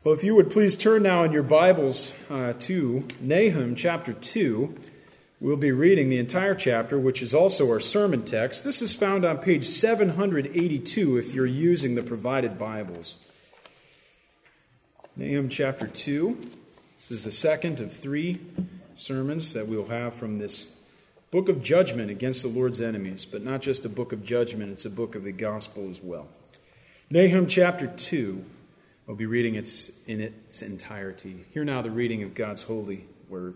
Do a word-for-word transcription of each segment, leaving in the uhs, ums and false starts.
Well, if you would please turn now in your Bibles uh, to Nahum chapter two. We'll be reading the entire chapter, which is also our sermon text. This is found on page seven eighty-two if you're using the provided Bibles. Nahum chapter two. This is the second of three sermons that we'll have from this book of judgment against the Lord's enemies. But not just a book of judgment, it's a book of the gospel as well. Nahum chapter two. I'll be reading it in its entirety. Hear now the reading of God's holy word.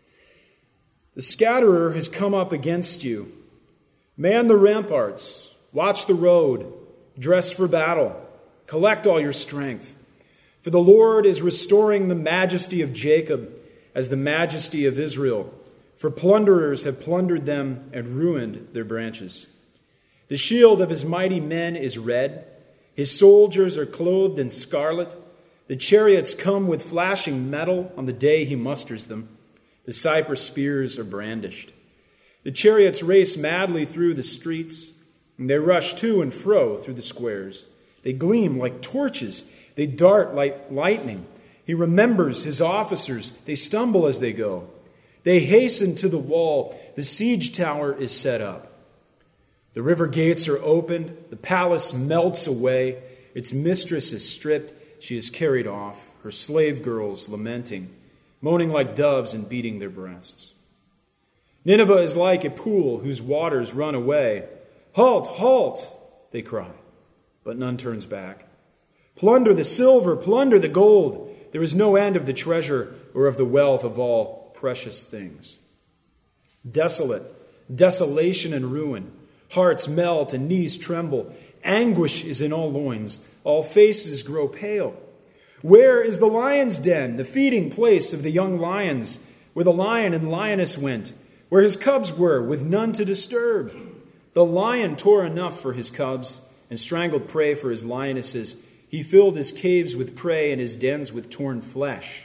The scatterer has come up against you. Man the ramparts, watch the road, dress for battle, collect all your strength. For the Lord is restoring the majesty of Jacob as the majesty of Israel. For plunderers have plundered them and ruined their branches. The shield of his mighty men is red. His soldiers are clothed in scarlet. The chariots come with flashing metal on the day he musters them. The cypress spears are brandished. The chariots race madly through the streets, and they rush to and fro through the squares. They gleam like torches. They dart like lightning. He remembers his officers. They stumble as they go. They hasten to the wall. The siege tower is set up. The river gates are opened. The palace melts away. Its mistress is stripped. She is carried off. Her slave girls lamenting, moaning like doves and beating their breasts. Nineveh is like a pool whose waters run away. Halt, halt, they cry, but none turns back. Plunder the silver, plunder the gold. There is no end of the treasure or of the wealth of all precious things. Desolate, desolation and ruin. Hearts melt and knees tremble. Anguish is in all loins. All faces grow pale. Where is the lion's den, the feeding place of the young lions, where the lion and lioness went, where his cubs were, with none to disturb? The lion tore enough for his cubs and strangled prey for his lionesses. He filled his caves with prey and his dens with torn flesh.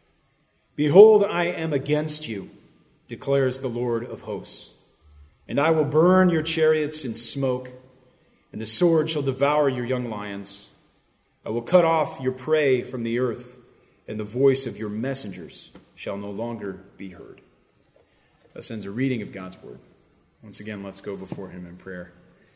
Behold, I am against you, declares the Lord of hosts. And I will burn your chariots in smoke, and the sword shall devour your young lions. I will cut off your prey from the earth, and the voice of your messengers shall no longer be heard. Thus ends a reading of God's word. Once again, let's go before him in prayer.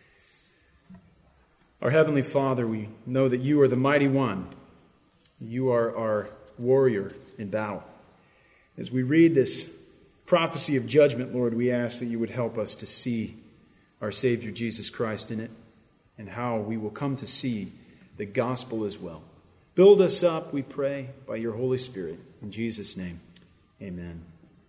Our Heavenly Father, we know that you are the mighty one. You are our warrior in battle. As we read this prophecy of judgment, Lord, we ask that you would help us to see our Savior Jesus Christ in it and how we will come to see the gospel as well. Build us up, we pray, by your Holy Spirit. In Jesus' name, amen.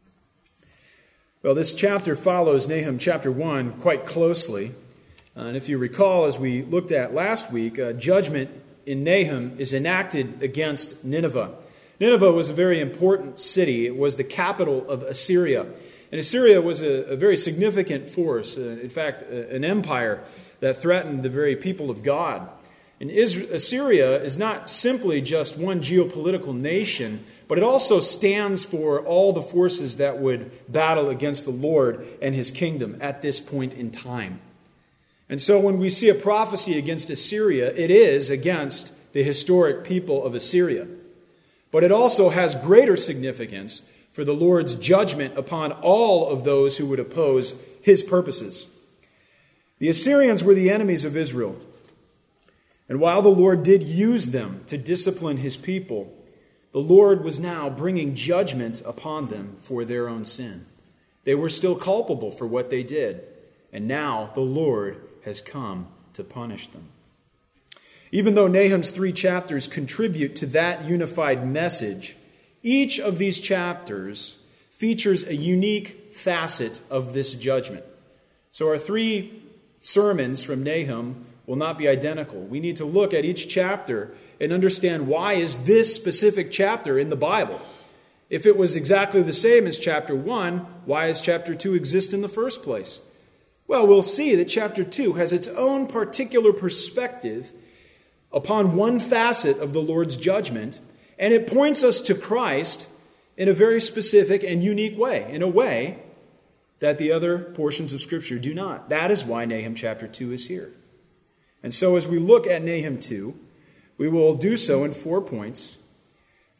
Well, this chapter follows Nahum chapter one quite closely. Uh, and if you recall, as we looked at last week, uh, judgment in Nahum is enacted against Nineveh. Nineveh was a very important city. It was the capital of Assyria. And Assyria was a, a very significant force, uh, in fact, uh, an empire that threatened the very people of God. And Israel, Assyria is not simply just one geopolitical nation, but it also stands for all the forces that would battle against the Lord and his kingdom at this point in time. And so when we see a prophecy against Assyria, it is against the historic people of Assyria. But it also has greater significance for the Lord's judgment upon all of those who would oppose his purposes. The Assyrians were the enemies of Israel. And while the Lord did use them to discipline his people, the Lord was now bringing judgment upon them for their own sin. They were still culpable for what they did, and now the Lord has come to punish them. Even though Nahum's three chapters contribute to that unified message, each of these chapters features a unique facet of this judgment. So our three sermons from Nahum will not be identical. We need to look at each chapter and understand, why is this specific chapter in the Bible? If it was exactly the same as chapter one, why does chapter two exist in the first place? Well, we'll see that chapter two has its own particular perspective upon one facet of the Lord's judgment, and it points us to Christ in a very specific and unique way, in a way that the other portions of Scripture do not. That is why Nahum chapter two is here. And so as we look at Nahum two, we will do so in four points.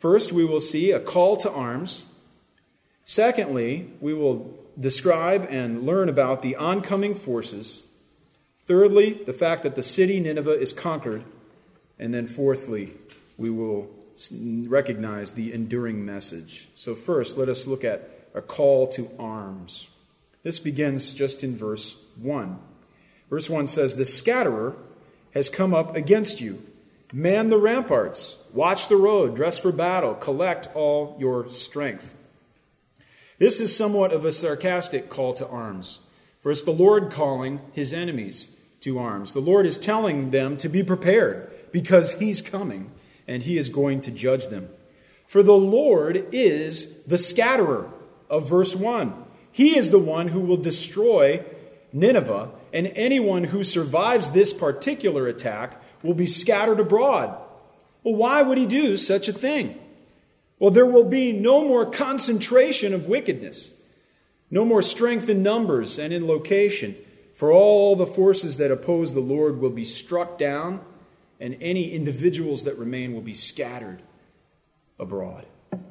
First, we will see a call to arms. Secondly, we will describe and learn about the oncoming forces. Thirdly, the fact that the city Nineveh is conquered. And then fourthly, we will recognize the enduring message. So first, let us look at a call to arms. This begins just in verse one. Verse one says, "The scatterer has come up against you. Man the ramparts, watch the road, dress for battle, collect all your strength." This is somewhat of a sarcastic call to arms, for it's the Lord calling his enemies to arms. The Lord is telling them to be prepared because he's coming and he is going to judge them. For the Lord is the scatterer of verse one. He is the one who will destroy Nineveh, and anyone who survives this particular attack will be scattered abroad. Well, why would he do such a thing? Well, there will be no more concentration of wickedness, no more strength in numbers and in location, for all the forces that oppose the Lord will be struck down, and any individuals that remain will be scattered abroad.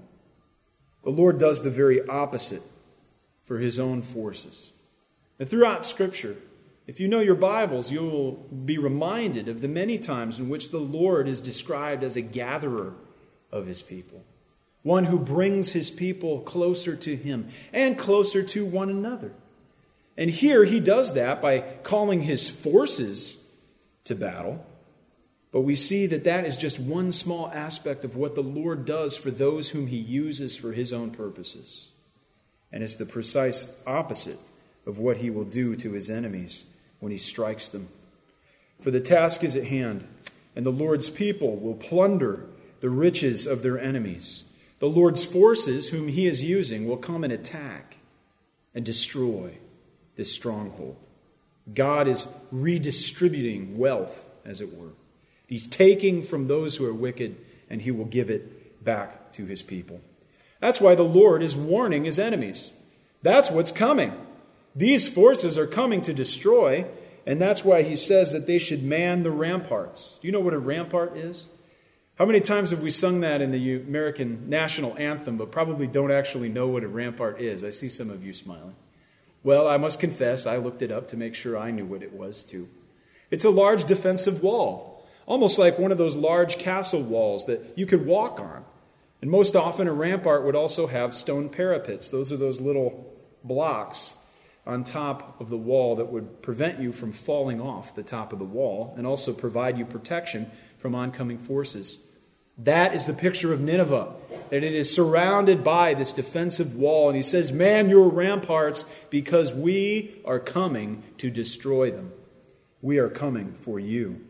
The Lord does the very opposite for his own forces. And throughout Scripture, if you know your Bibles, you will be reminded of the many times in which the Lord is described as a gatherer of his people, one who brings his people closer to him and closer to one another. And here he does that by calling his forces to battle. But we see that that is just one small aspect of what the Lord does for those whom he uses for his own purposes. And it's the precise opposite of what he will do to his enemies when he strikes them. For the task is at hand, and the Lord's people will plunder the riches of their enemies. The Lord's forces, whom he is using, will come and attack and destroy this stronghold. God is redistributing wealth, as it were. He's taking from those who are wicked, and he will give it back to his people. That's why the Lord is warning his enemies. That's what's coming. These forces are coming to destroy, and that's why he says that they should man the ramparts. Do you know what a rampart is? How many times have we sung that in the American national anthem, but probably don't actually know what a rampart is? I see some of you smiling. Well, I must confess, I looked it up to make sure I knew what it was too. It's a large defensive wall, almost like one of those large castle walls that you could walk on. And most often a rampart would also have stone parapets. Those are those little blocks on top of the wall that would prevent you from falling off the top of the wall and also provide you protection from oncoming forces. That is the picture of Nineveh, that it is surrounded by this defensive wall. And he says, man your ramparts, because we are coming to destroy them. We are coming for you.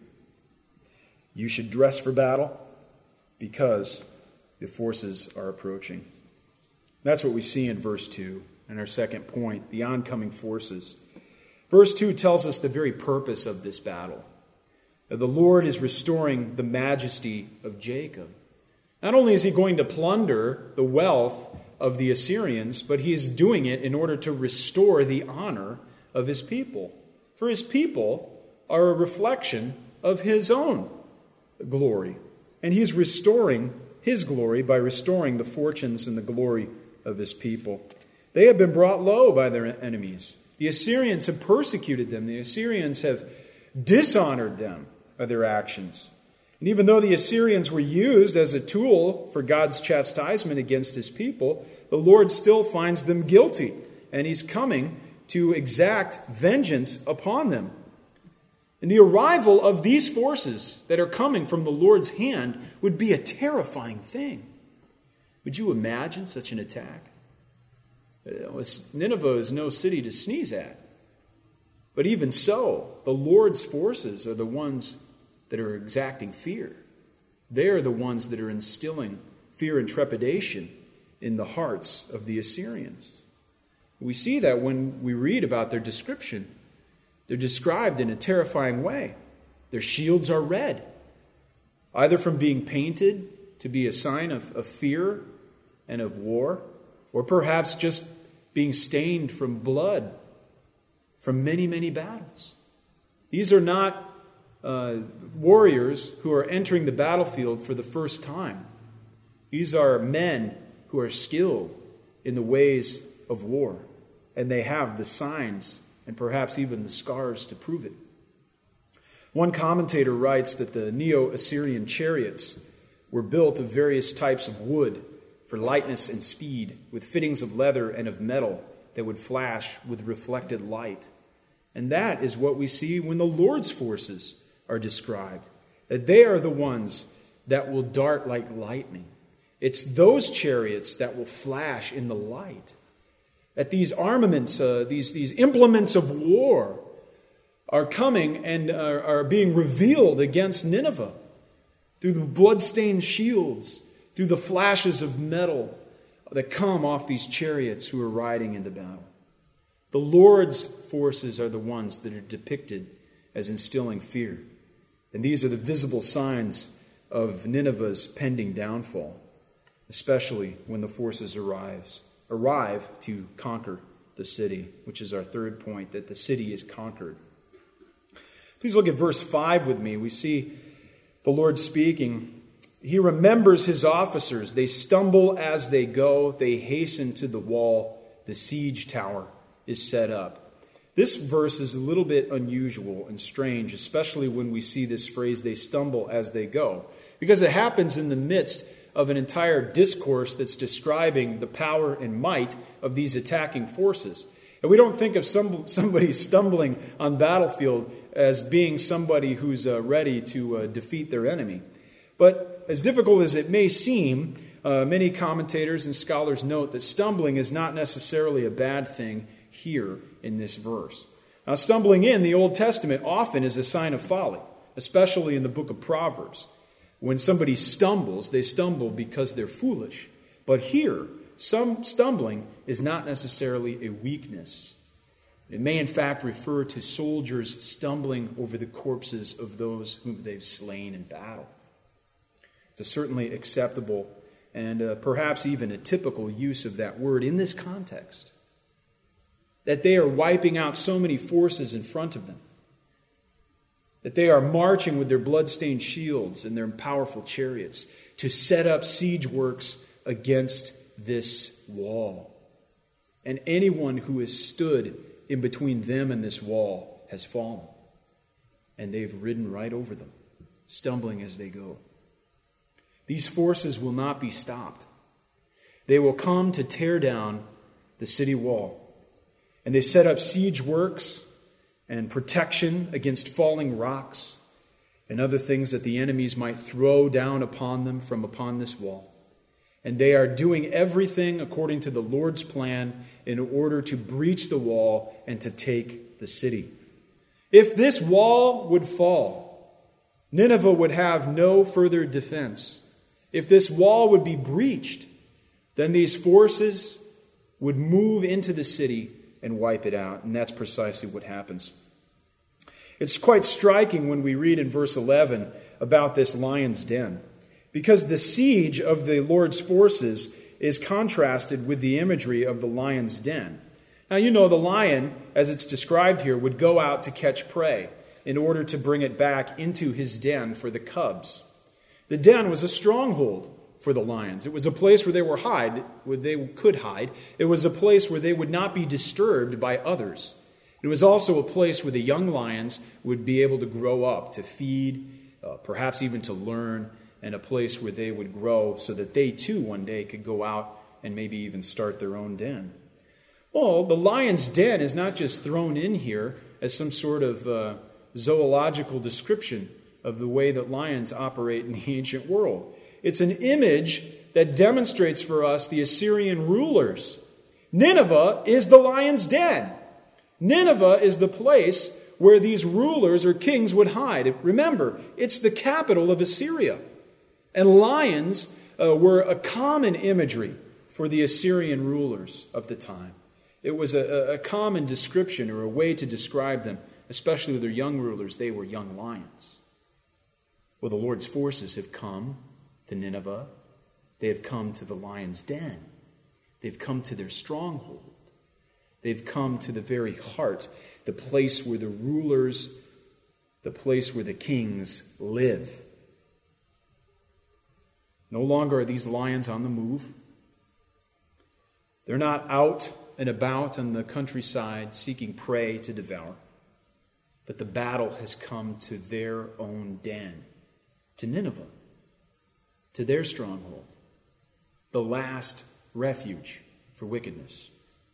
You should dress for battle because the forces are approaching. That's what we see in verse two. And our second point, the oncoming forces. Verse two tells us the very purpose of this battle. The Lord is restoring the majesty of Jacob. Not only is he going to plunder the wealth of the Assyrians, but he is doing it in order to restore the honor of his people. For his people are a reflection of his own glory. And he is restoring his glory by restoring the fortunes and the glory of his people. They have been brought low by their enemies. The Assyrians have persecuted them. The Assyrians have dishonored them by their actions. And even though the Assyrians were used as a tool for God's chastisement against his people, the Lord still finds them guilty, and he's coming to exact vengeance upon them. And the arrival of these forces that are coming from the Lord's hand would be a terrifying thing. Would you imagine such an attack? Nineveh is no city to sneeze at. But even so, the Lord's forces are the ones that are exacting fear. They are the ones that are instilling fear and trepidation in the hearts of the Assyrians. We see that when we read about their description. They're described in a terrifying way. Their shields are red, either from being painted to be a sign of, of fear and of war, or perhaps just being stained from blood from many, many battles. These are not uh, warriors who are entering the battlefield for the first time. These are men who are skilled in the ways of war, and they have the signs and perhaps even the scars to prove it. One commentator writes that the Neo-Assyrian chariots were built of various types of wood for lightness and speed, with fittings of leather and of metal that would flash with reflected light. And that is what we see when the Lord's forces are described, that they are the ones that will dart like lightning. It's those chariots that will flash in the light. That these armaments, uh, these, these implements of war are coming and are, are being revealed against Nineveh through the blood-stained shields, through the flashes of metal that come off these chariots who are riding into battle. The Lord's forces are the ones that are depicted as instilling fear. And these are the visible signs of Nineveh's pending downfall, especially when the forces arrives, arrive to conquer the city, which is our third point, that the city is conquered. Please look at verse five with me. We see the Lord speaking. He remembers his officers. They stumble as they go. They hasten to the wall. The siege tower is set up. This verse is a little bit unusual and strange, especially when we see this phrase, they stumble as they go, because it happens in the midst of an entire discourse that's describing the power and might of these attacking forces. And we don't think of some, somebody stumbling on battlefield as being somebody who's uh, ready to uh, defeat their enemy. But as difficult as it may seem, uh, many commentators and scholars note that stumbling is not necessarily a bad thing here in this verse. Now, stumbling in the Old Testament often is a sign of folly, especially in the book of Proverbs. When somebody stumbles, they stumble because they're foolish. But here, some stumbling is not necessarily a weakness. It may in fact refer to soldiers stumbling over the corpses of those whom they've slain in battle. It's a certainly acceptable and uh, perhaps even a typical use of that word in this context. That they are wiping out so many forces in front of them. That they are marching with their blood-stained shields and their powerful chariots to set up siege works against this wall. And anyone who has stood in between them and this wall has fallen. And they've ridden right over them, stumbling as they go. These forces will not be stopped. They will come to tear down the city wall. And they set up siege works and protection against falling rocks and other things that the enemies might throw down upon them from upon this wall. And they are doing everything according to the Lord's plan in order to breach the wall and to take the city. If this wall would fall, Nineveh would have no further defense. If this wall would be breached, then these forces would move into the city and wipe it out. And that's precisely what happens. It's quite striking when we read in verse eleven about this lion's den, because the siege of the Lord's forces is contrasted with the imagery of the lion's den. Now, you know, the lion, as it's described here, would go out to catch prey in order to bring it back into his den for the cubs. The den was a stronghold for the lions. It was a place where they were hide, where they could hide. It was a place where they would not be disturbed by others. It was also a place where the young lions would be able to grow up, to feed, uh, perhaps even to learn, and a place where they would grow so that they too one day could go out and maybe even start their own den. Well, the lion's den is not just thrown in here as some sort of uh, zoological description of the way that lions operate in the ancient world. It's an image that demonstrates for us the Assyrian rulers. Nineveh is the lion's den. Nineveh is the place where these rulers or kings would hide. Remember, it's the capital of Assyria. And lions uh, were a common imagery for the Assyrian rulers of the time. It was a, a common description or a way to describe them, especially their young rulers. They were young lions. Well, the Lord's forces have come to Nineveh. They have come to the lion's den. They've come to their stronghold. They've come to the very heart, the place where the rulers, the place where the kings live. No longer are these lions on the move. They're not out and about on the countryside seeking prey to devour. But the battle has come to their own den, to Nineveh, to their stronghold, the last refuge for wickedness.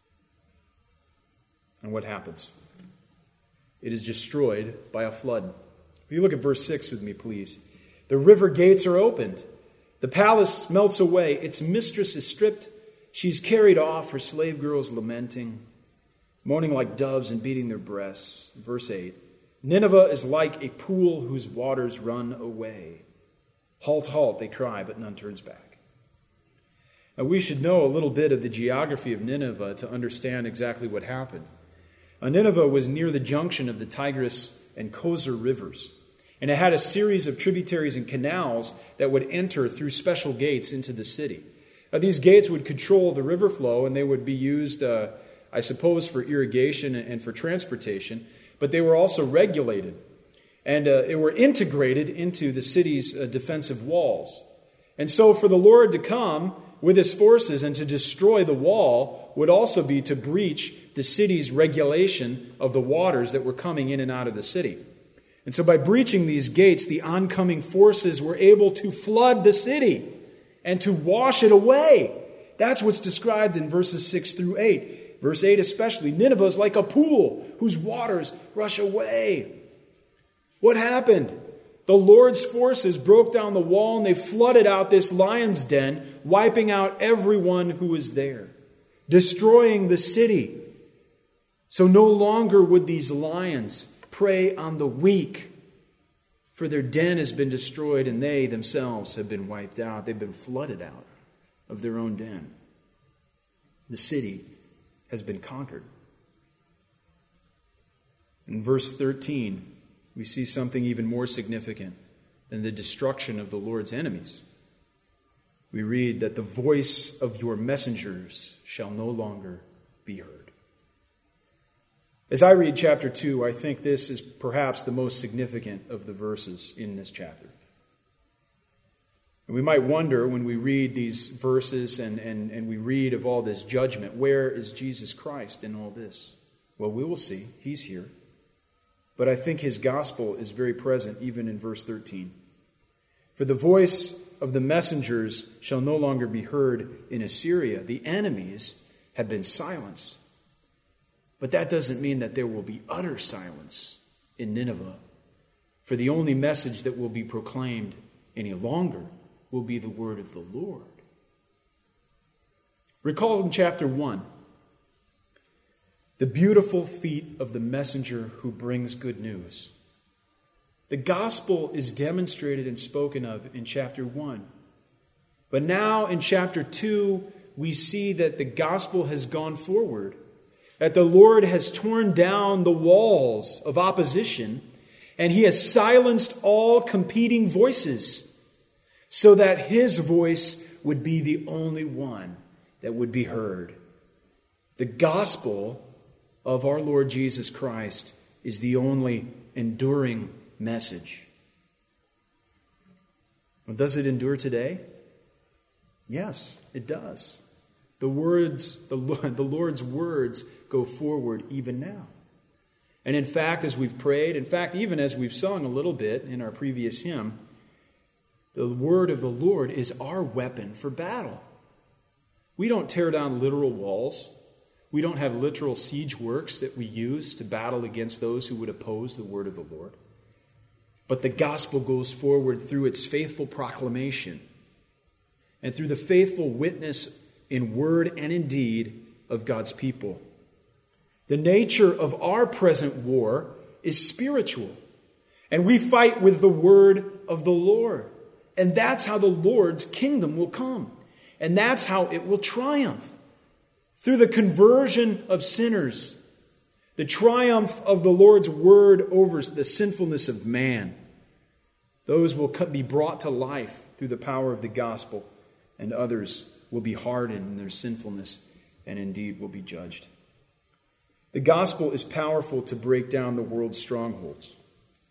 And what happens? It is destroyed by a flood. If you look at verse six with me, please. The river gates are opened. The palace melts away. Its mistress is stripped. She's carried off, her slave girls lamenting, moaning like doves and beating their breasts. Verse eight. Nineveh is like a pool whose waters run away. Halt, halt, they cry, but none turns back. Now, we should know a little bit of the geography of Nineveh to understand exactly what happened. Now, Nineveh was near the junction of the Tigris and Kosor rivers, and it had a series of tributaries and canals that would enter through special gates into the city. Now, these gates would control the river flow, and they would be used, uh, I suppose, for irrigation and for transportation, but they were also regulated, and uh, they were integrated into the city's uh, defensive walls. And so for the Lord to come with his forces and to destroy the wall would also be to breach the city's regulation of the waters that were coming in and out of the city. And so by breaching these gates, the oncoming forces were able to flood the city and to wash it away. That's what's described in verses six through eight. Verse eight especially, Nineveh is like a pool whose waters rush away. What happened? The Lord's forces broke down the wall and they flooded out this lion's den, wiping out everyone who was there, destroying the city. So no longer would these lions prey on the weak, for their den has been destroyed and they themselves have been wiped out. They've been flooded out of their own den. The city has been conquered. In verse thirteen, we see something even more significant than the destruction of the Lord's enemies. We read that the voice of your messengers shall no longer be heard. As I read chapter two, I think this is perhaps the most significant of the verses in this chapter. And we might wonder when we read these verses and, and, and we read of all this judgment, where is Jesus Christ in all this? Well, we will see. He's here. But I think his gospel is very present even in verse thirteen. For the voice of the messengers shall no longer be heard in Assyria. The enemies have been silenced. But that doesn't mean that there will be utter silence in Nineveh. For the only message that will be proclaimed any longer will be the word of the Lord. Recall in chapter one, the beautiful feet of the messenger who brings good news. The gospel is demonstrated and spoken of in chapter one. But now in chapter two, we see that the gospel has gone forward, that the Lord has torn down the walls of opposition, and he has silenced all competing voices, so that his voice would be the only one that would be heard. The gospel of our Lord Jesus Christ is the only enduring message. Well, does it endure today? Yes, it does. The words, the Lord, the Lord's words go forward even now. And in fact, as we've prayed, in fact, even as we've sung a little bit in our previous hymn, the word of the Lord is our weapon for battle. We don't tear down literal walls. We don't have literal siege works that we use to battle against those who would oppose the word of the Lord. But the gospel goes forward through its faithful proclamation and through the faithful witness in word and in deed of God's people. The nature of our present war is spiritual, and we fight with the word of the Lord. And that's how the Lord's kingdom will come. And that's how it will triumph. Through the conversion of sinners, the triumph of the Lord's word over the sinfulness of man. Those will be brought to life through the power of the gospel, and others will be hardened in their sinfulness and indeed will be judged. The gospel is powerful to break down the world's strongholds.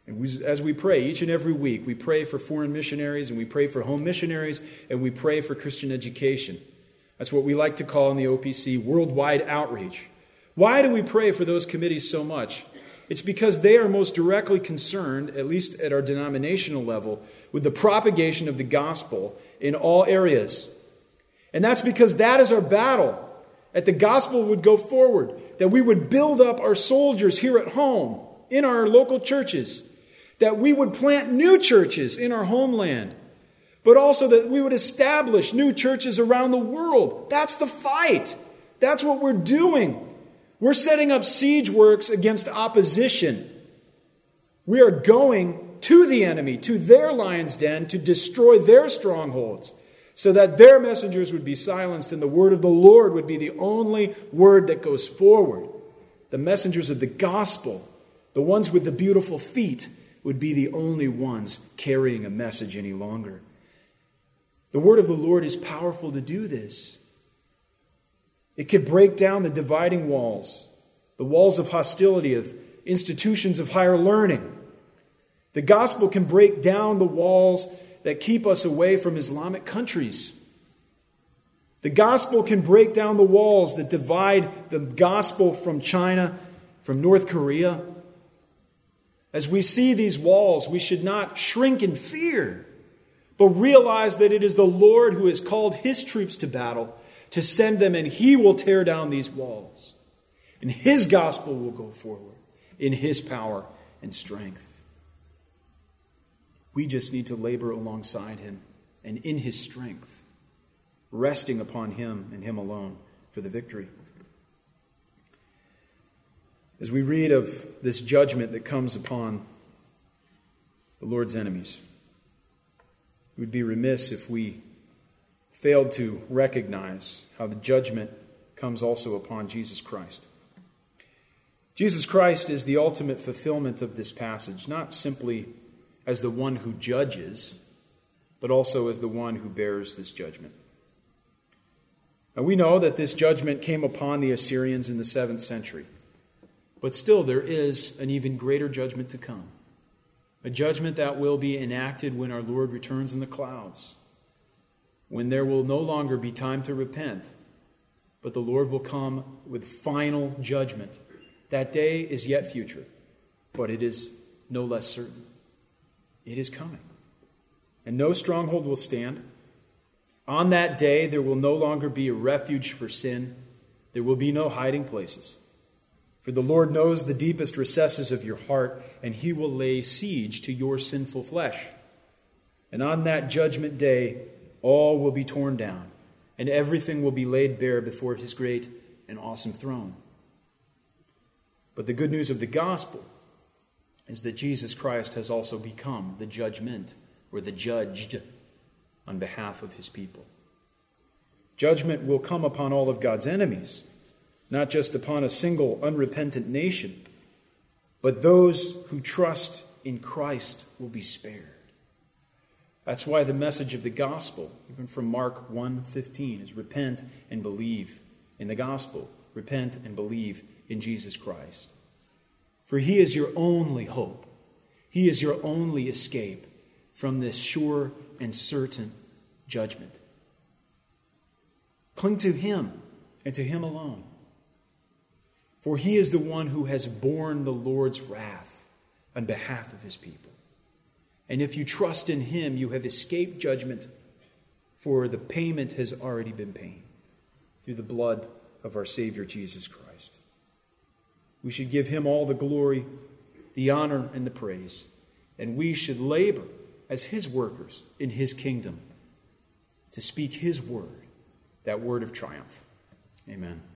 And we, as we pray each and every week, we pray for foreign missionaries, and we pray for home missionaries, and we pray for Christian education. That's what we like to call in the O P C worldwide outreach. Why do we pray for those committees so much? It's because they are most directly concerned, at least at our denominational level, with the propagation of the gospel in all areas. And that's because that is our battle, that the gospel would go forward, that we would build up our soldiers here at home, in our local churches, that we would plant new churches in our homeland, but also that we would establish new churches around the world. That's the fight. That's what we're doing. We're setting up siege works against opposition. We are going to the enemy, to their lion's den, to destroy their strongholds, so that their messengers would be silenced and the word of the Lord would be the only word that goes forward. The messengers of the gospel, the ones with the beautiful feet, would be the only ones carrying a message any longer. The word of the Lord is powerful to do this. It could break down the dividing walls, the walls of hostility of institutions of higher learning. The gospel can break down the walls that keep us away from Islamic countries. The gospel can break down the walls that divide the gospel from China, from North Korea. As we see these walls, we should not shrink in fear, but realize that it is the Lord who has called his troops to battle, to send them, and he will tear down these walls. And his gospel will go forward in his power and strength. We just need to labor alongside him and in his strength, resting upon him and him alone for the victory. As we read of this judgment that comes upon the Lord's enemies, we would be remiss if we failed to recognize how the judgment comes also upon Jesus Christ. Jesus Christ is the ultimate fulfillment of this passage, not simply as the one who judges, but also as the one who bears this judgment. Now we know that this judgment came upon the Assyrians in the seventh century, but still there is an even greater judgment to come, a judgment that will be enacted when our Lord returns in the clouds, when there will no longer be time to repent, but the Lord will come with final judgment. That day is yet future, but it is no less certain. It is coming. And no stronghold will stand. On that day, there will no longer be a refuge for sin. There will be no hiding places. For the Lord knows the deepest recesses of your heart, and he will lay siege to your sinful flesh. And on that judgment day, all will be torn down, and everything will be laid bare before his great and awesome throne. But the good news of the gospel is that Jesus Christ has also become the judgment, or the judged, on behalf of his people. Judgment will come upon all of God's enemies, not just upon a single unrepentant nation, but those who trust in Christ will be spared. That's why the message of the gospel, even from Mark one fifteen, is repent and believe in the gospel. Repent and believe in Jesus Christ. For he is your only hope. He is your only escape from this sure and certain judgment. Cling to him and to him alone. For he is the one who has borne the Lord's wrath on behalf of his people. And if you trust in him, you have escaped judgment, for the payment has already been paid through the blood of our Savior Jesus Christ. We should give him all the glory, the honor, and the praise. And we should labor as his workers in his kingdom to speak his word, that word of triumph. Amen.